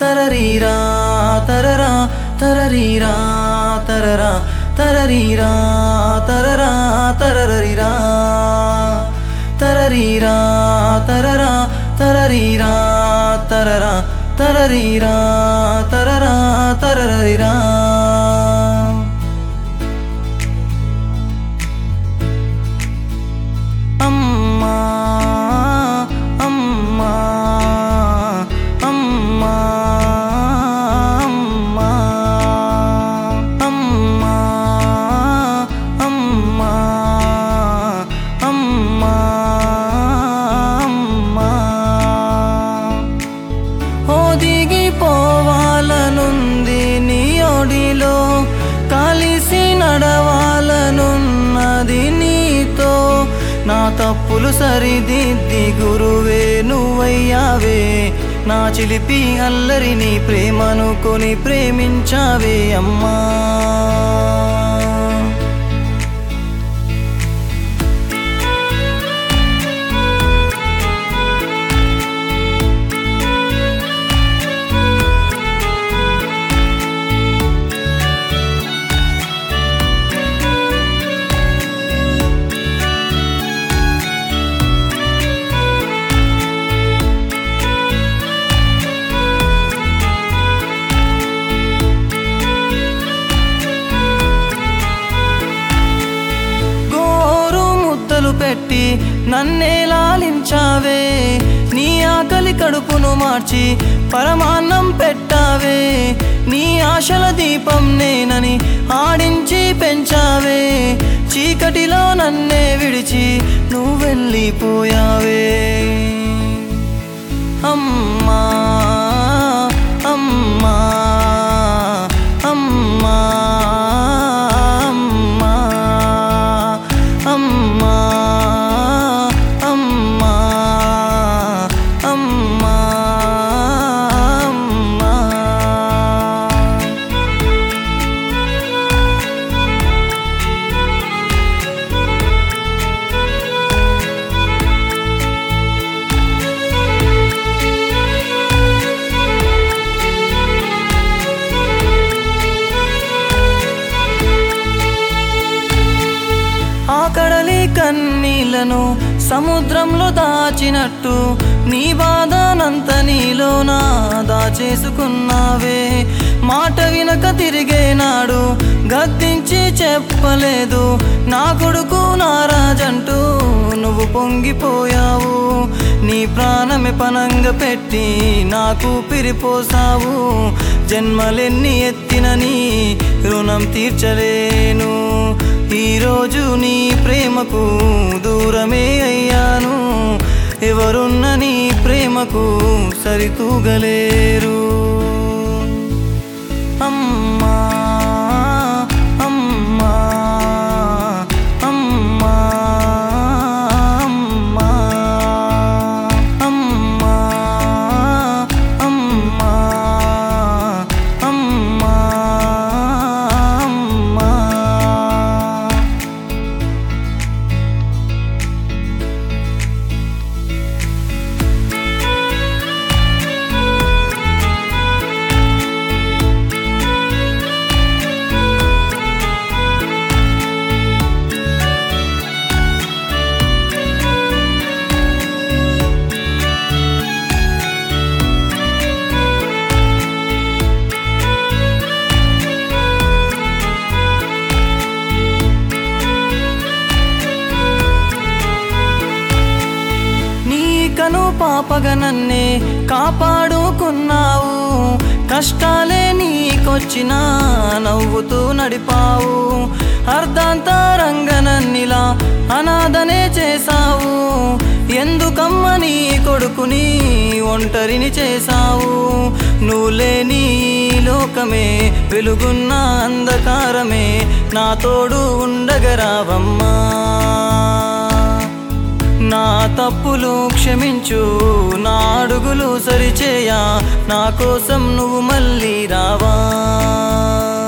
తరరీరా తరరా తరరీరా తరరా తరరీరా తరరా తరరీరా తరరీరా తరరా తరరీరా తరరా తరరీరా తరరా తరరీరా అమ్మా అమ్మా అమ్మా అమ్మా అమ్మా అమ్మా అమ్మా అమ్మా ఒదిగిపోవాలనుంది నీ ఒడిలో కలిసి నడవాలనున్నది నీతో నా తప్పులు సరిదిద్ది గురువే నువ్వయ్యావే నా చిలిపి అల్లరిని ప్రేమనుకొని ప్రేమించావే అమ్మా పెట్టి నన్నే లాలించావే నీ ఆకలి కడుపును మార్చి పరమాన్నం పెట్టావే నీ ఆశల దీపం నేనని ఆడించి పెంచావే చీకటిలో నన్నే విడిచి నువ్వు వెళ్ళిపోయావే అమ్మా అమ్మా అమ్మా అమ్మా అమ్మా అమ్మా అమ్మా ఆ కడలి కన్నీళ్లను సముద్రంలో దాచినట్టు నీ బాధనంత నీలోనా దాచేసుకున్నావే మాట వినక తిరిగేనాడు గద్దించి చెప్పలేదు నా కొడుకు నా రాజంటూ నువ్వు పొంగిపోయావు నీ ప్రాణమే పనంగా పెట్టి నాకు పిరిపోసావు జన్మలెన్ని ఎత్తిన నీ రుణం తీర్చలేను ఈరోజు నీ ప్రేమకు దూరమే అయ్యాను ఎవరున్న నీ ప్రేమకు సరితూగలేరు అమ్మా అమ్మా అమ్మా అమ్మా అమ్మా అమ్మా అమ్మా అమ్మా కను పాపగా నన్నే కాపాడుకున్నావు కష్టాలే నీకొచ్చినా నవ్వుతూ నడిపావు అర్ధాంతరంగా నన్నిలా అనాథనే చేసావు ఎందుకమ్మ నీ కొడుకుని ఒంటరిని చేసావు నువ్వు లేని లోకమే వెలుగున్న అంధకారమే నా తోడు ఉండగరావమ్మా నా తప్పులు క్షమించు నా అడుగులు సరిచేయ నా కోసం నువ్వు మళ్ళీ రావా